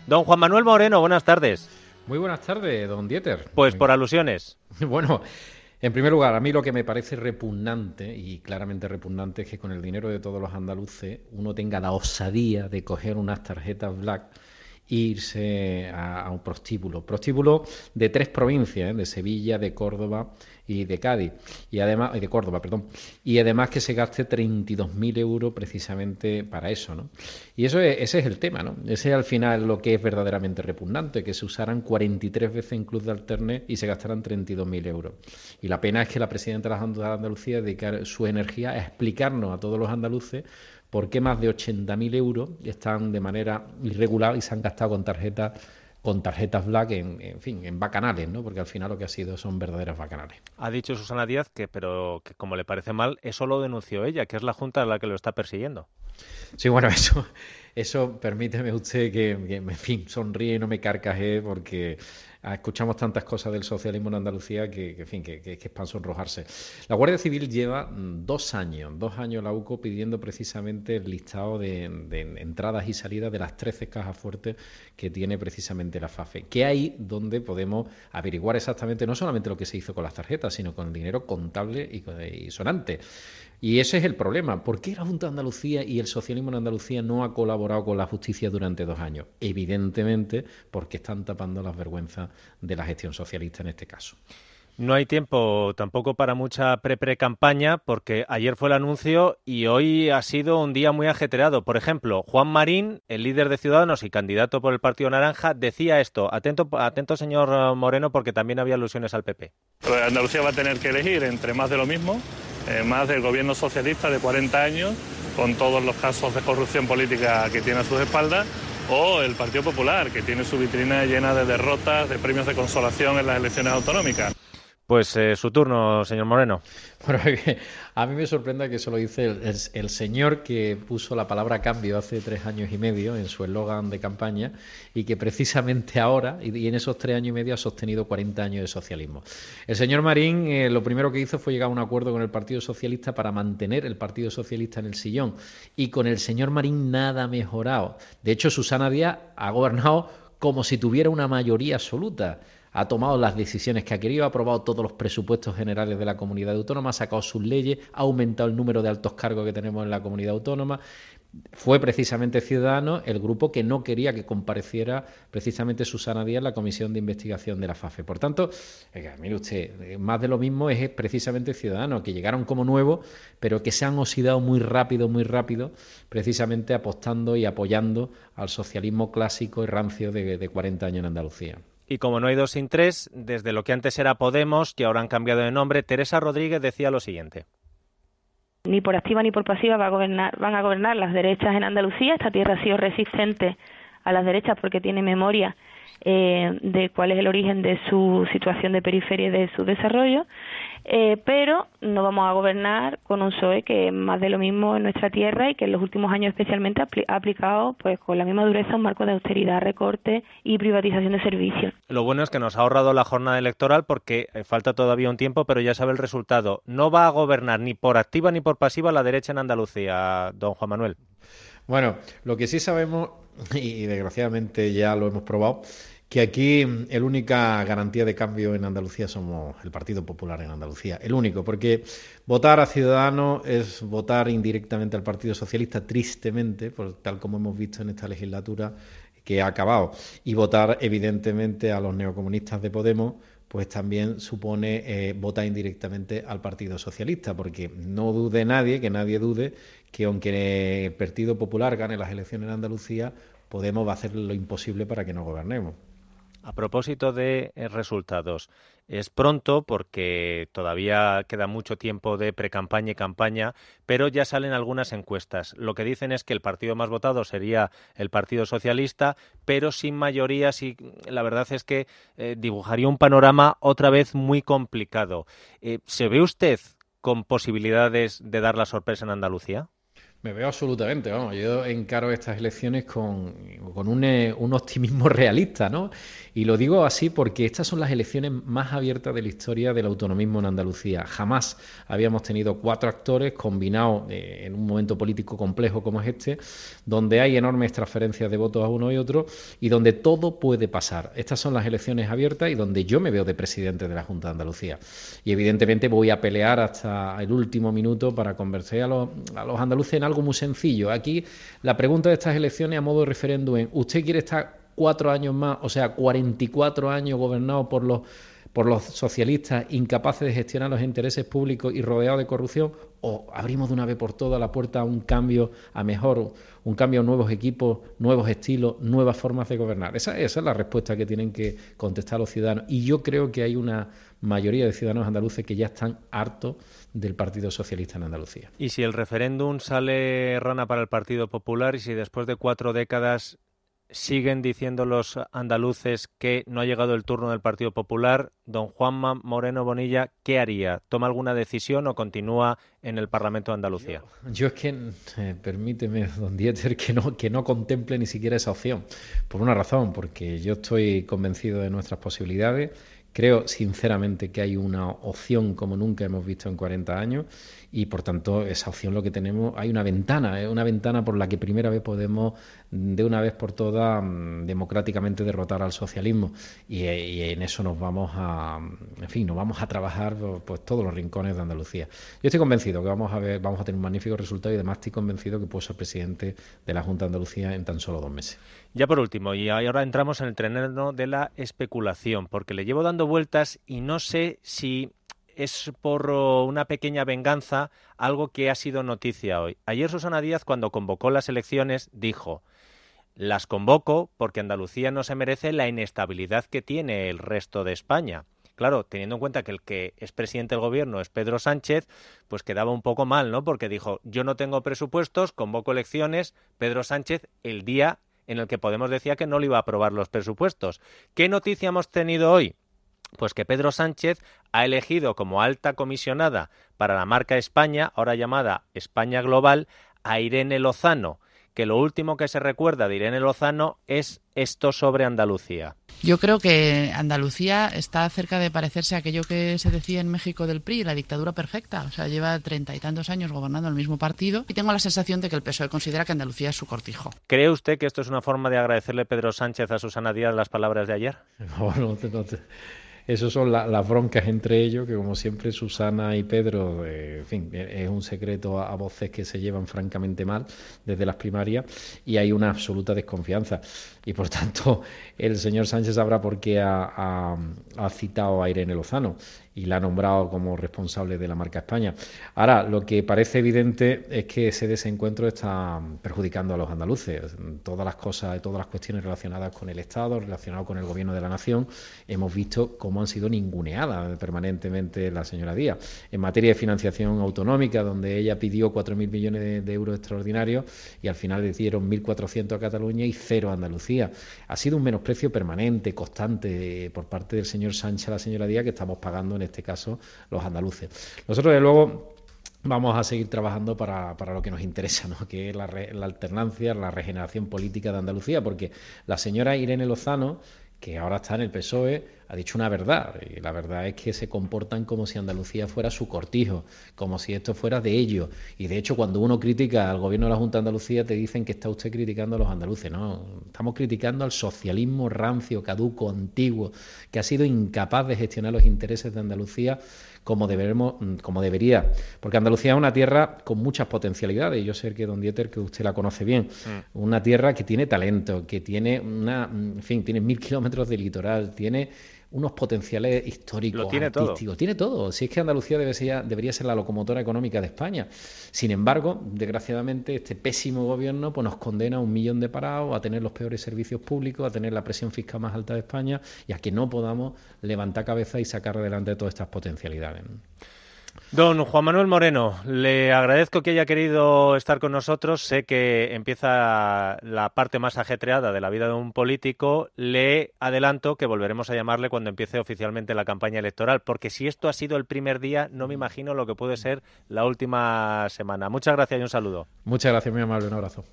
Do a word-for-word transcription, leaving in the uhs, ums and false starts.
Don Juan Manuel Moreno, buenas tardes. Muy buenas tardes, don Dieter. Pues por alusiones. Bueno, en primer lugar, a mí lo que me parece repugnante, y claramente repugnante, es que con el dinero de todos los andaluces uno tenga la osadía de coger unas tarjetas black e irse a, a un prostíbulo. Prostíbulo de tres provincias, ¿eh? de Sevilla, de Córdoba y de Cádiz. Y además, y de Córdoba, perdón. Y además que se gaste treinta y dos mil euros precisamente para eso, ¿no? Y eso es, ese es el tema, ¿no? Ese es al final lo que es verdaderamente repugnante, que se usaran cuarenta y tres veces en Club de Alternes y se gastaran treinta y dos mil euros. Y la pena es que la presidenta de la Junta de Andalucía dedicar su energía a explicarnos a todos los andaluces por qué más de ochenta mil euros están de manera irregular y se han gastado con tarjetas con tarjetas black en, en fin, en bacanales, ¿no? Porque al final lo que ha sido son verdaderas bacanales. Ha dicho Susana Díaz que, pero que como le parece mal, eso lo denunció ella, que es la Junta la que lo está persiguiendo. Sí, bueno, eso, eso permíteme usted que, que, en fin, sonríe y no me carcajee porque escuchamos tantas cosas del socialismo en Andalucía que, que en fin, que, que, que es para sonrojarse. La Guardia Civil lleva dos años, dos años la U C O pidiendo precisamente el listado de, de entradas y salidas de las trece cajas fuertes que tiene precisamente la FAFE, que ahí donde podemos averiguar exactamente no solamente lo que se hizo con las tarjetas, sino con el dinero contable y, y sonante. Y ese es el problema. ¿Por qué la Junta de Andalucía y el socialismo en Andalucía no ha colaborado con la justicia durante dos años? Evidentemente porque están tapando las vergüenzas de la gestión socialista en este caso. No hay tiempo tampoco para mucha pre-pre-campaña porque ayer fue el anuncio y hoy ha sido un día muy ajetreado. Por ejemplo, Juan Marín, el líder de Ciudadanos y candidato por el Partido Naranja, decía esto. Atento, atento señor Moreno, porque también había alusiones al P P. Pues Andalucía va a tener que elegir entre más de lo mismo, eh, más del gobierno socialista de cuarenta años, con todos los casos de corrupción política que tiene a sus espaldas, o el Partido Popular, que tiene su vitrina llena de derrotas, de premios de consolación en las elecciones autonómicas. Pues eh, su turno, señor Moreno. Bueno, a mí me sorprende que eso lo dice el, el, el señor que puso la palabra cambio hace tres años y medio en su eslogan de campaña y que precisamente ahora, y, y en esos tres años y medio, ha sostenido cuarenta años de socialismo. El señor Marín eh, lo primero que hizo fue llegar a un acuerdo con el Partido Socialista para mantener el Partido Socialista en el sillón. Y con el señor Marín nada ha mejorado. De hecho, Susana Díaz ha gobernado como si tuviera una mayoría absoluta. Ha tomado las decisiones que ha querido, ha aprobado todos los presupuestos generales de la comunidad autónoma, ha sacado sus leyes, ha aumentado el número de altos cargos que tenemos en la comunidad autónoma. Fue precisamente Ciudadanos el grupo que no quería que compareciera precisamente Susana Díaz en la comisión de investigación de la FAFE. Por tanto, eh, mire usted, más de lo mismo es precisamente Ciudadanos, que llegaron como nuevos, pero que se han oxidado muy rápido, muy rápido, precisamente apostando y apoyando al socialismo clásico y rancio de, de cuarenta años en Andalucía. Y como no hay dos sin tres, desde lo que antes era Podemos, que ahora han cambiado de nombre, Teresa Rodríguez decía lo siguiente. Ni por activa ni por pasiva va a gobernar, van a gobernar las derechas en Andalucía. Esta tierra ha sido resistente a las derechas porque tiene memoria eh, de cuál es el origen de su situación de periferia y de su desarrollo. Eh, pero no vamos a gobernar con un P S O E que es más de lo mismo en nuestra tierra y que en los últimos años especialmente ha aplicado pues con la misma dureza un marco de austeridad, recorte y privatización de servicios. Lo bueno es que nos ha ahorrado la jornada electoral porque falta todavía un tiempo, pero ya sabe el resultado. No va a gobernar ni por activa ni por pasiva la derecha en Andalucía, don Juan Manuel. Bueno, lo que sí sabemos, y desgraciadamente ya lo hemos probado, que aquí la única garantía de cambio en Andalucía somos el Partido Popular en Andalucía, el único, porque votar a Ciudadanos es votar indirectamente al Partido Socialista, tristemente, por tal como hemos visto en esta legislatura que ha acabado, y votar evidentemente a los neocomunistas de Podemos, pues también supone eh, votar indirectamente al Partido Socialista, porque no dude nadie, que nadie dude, que aunque el Partido Popular gane las elecciones en Andalucía, Podemos va a hacer lo imposible para que no gobernemos. A propósito de resultados, es pronto porque todavía queda mucho tiempo de precampaña y campaña, pero ya salen algunas encuestas. Lo que dicen es que el partido más votado sería el Partido Socialista, pero sin mayorías y la verdad es que eh, dibujaría un panorama otra vez muy complicado. Eh, ¿Se ve usted con posibilidades de dar la sorpresa en Andalucía? Me veo absolutamente, vamos, yo encaro estas elecciones con, con un, eh, un optimismo realista, ¿no? Y lo digo así porque estas son las elecciones más abiertas de la historia del autonomismo en Andalucía. Jamás habíamos tenido cuatro actores combinados eh, en un momento político complejo como es este, donde hay enormes transferencias de votos a uno y otro y donde todo puede pasar. Estas son las elecciones abiertas y donde yo me veo de presidente de la Junta de Andalucía. Y evidentemente voy a pelear hasta el último minuto para convencer a los, a los andaluces en algo muy sencillo. Aquí la pregunta de estas elecciones a modo de referéndum es: ¿usted quiere estar cuatro años más, o sea, cuarenta y cuatro años gobernado por los por los socialistas, incapaces de gestionar los intereses públicos y rodeados de corrupción, o abrimos de una vez por todas la puerta a un cambio a mejor, un cambio a nuevos equipos, nuevos estilos, nuevas formas de gobernar? Esa, esa es la respuesta que tienen que contestar los ciudadanos. Y yo creo que hay una mayoría de ciudadanos andaluces que ya están hartos del Partido Socialista en Andalucía. Y si el referéndum sale rana para el Partido Popular y si después de cuatro décadas siguen diciendo los andaluces que no ha llegado el turno del Partido Popular, don Juanma Moreno Bonilla, ¿qué haría? ¿Toma alguna decisión o continúa en el Parlamento de Andalucía? Yo, yo es que, eh, permíteme, don Dieter, que no, que no contemple ni siquiera esa opción. Por una razón, porque yo estoy convencido de nuestras posibilidades. Creo sinceramente que hay una opción como nunca hemos visto en cuarenta años y por tanto esa opción lo que tenemos, hay una ventana, ¿eh? una ventana por la que primera vez podemos de una vez por todas democráticamente derrotar al socialismo y, y en eso nos vamos a, en fin, nos vamos a trabajar pues todos los rincones de Andalucía. Yo estoy convencido que vamos a ver, vamos a tener un magnífico resultado y además estoy convencido que puedo ser presidente de la Junta de Andalucía en tan solo dos meses. Ya por último, y ahora entramos en el terreno de la especulación, porque le llevo dando vueltas y no sé si es por una pequeña venganza algo que ha sido noticia hoy. Ayer Susana Díaz, cuando convocó las elecciones, dijo: las convoco porque Andalucía no se merece la inestabilidad que tiene el resto de España. Claro, teniendo en cuenta que el que es presidente del gobierno es Pedro Sánchez, pues quedaba un poco mal, ¿no? Porque dijo: yo no tengo presupuestos, convoco elecciones, Pedro Sánchez el día en el que Podemos decía que no le iba a aprobar los presupuestos. ¿Qué noticia hemos tenido hoy? Pues que Pedro Sánchez ha elegido como alta comisionada para la marca España, ahora llamada España Global, a Irene Lozano, que lo último que se recuerda de Irene Lozano es esto sobre Andalucía. Yo creo que Andalucía está cerca de parecerse a aquello que se decía en México del P R I, la dictadura perfecta. O sea, lleva treinta y tantos años gobernando el mismo partido y tengo la sensación de que el P S O E considera que Andalucía es su cortijo. ¿Cree usted que esto es una forma de agradecerle Pedro Sánchez a Susana Díaz las palabras de ayer? No, no te, no te. Esas son la, las broncas entre ellos, que como siempre Susana y Pedro, eh, en fin, es un secreto a, a voces que se llevan francamente mal desde las primarias y hay una absoluta desconfianza. Y por tanto, el señor Sánchez sabrá por qué ha, ha, ha citado a Irene Lozano y la ha nombrado como responsable de la marca España. Ahora, lo que parece evidente es que ese desencuentro está perjudicando a los andaluces. Todas las cosas y todas las cuestiones relacionadas con el Estado, relacionadas con el gobierno de la nación, hemos visto cómo han sido ninguneadas permanentemente la señora Díaz. En materia de financiación autonómica, donde ella pidió cuatro mil millones de, de euros extraordinarios y al final le dieron mil cuatrocientos a Cataluña y cero a Andalucía. Ha sido un menosprecio permanente, constante, por parte del señor Sánchez a la señora Díaz, que estamos pagando en este caso los andaluces. Nosotros, de luego, vamos a seguir trabajando para, para lo que nos interesa, ¿no? Que es la, re, la alternancia, la regeneración política de Andalucía, porque la señora Irene Lozano, que ahora está en el P S O E, ha dicho una verdad, y la verdad es que se comportan como si Andalucía fuera su cortijo, como si esto fuera de ellos, y de hecho cuando uno critica al gobierno de la Junta de Andalucía te dicen que está usted criticando a los andaluces. No, estamos criticando al socialismo rancio, caduco, antiguo, que ha sido incapaz de gestionar los intereses de Andalucía como deberemos, como debería, porque Andalucía es una tierra con muchas potencialidades, y yo sé que don Dieter, que usted la conoce bien, mm. una tierra que tiene talento, que tiene una, en fin, tiene mil kilómetros de litoral, tiene unos potenciales históricos, lo tiene artísticos, todo. tiene todo. Si es que Andalucía debe ser, debería ser la locomotora económica de España. Sin embargo, desgraciadamente, este pésimo gobierno pues nos condena a un millón de parados, a tener los peores servicios públicos, a tener la presión fiscal más alta de España y a que no podamos levantar cabeza y sacar adelante todas estas potencialidades. Don Juan Manuel Moreno, le agradezco que haya querido estar con nosotros. Sé que empieza la parte más ajetreada de la vida de un político. Le adelanto que volveremos a llamarle cuando empiece oficialmente la campaña electoral, porque si esto ha sido el primer día, no me imagino lo que puede ser la última semana. Muchas gracias y un saludo. Muchas gracias, muy amable, un abrazo.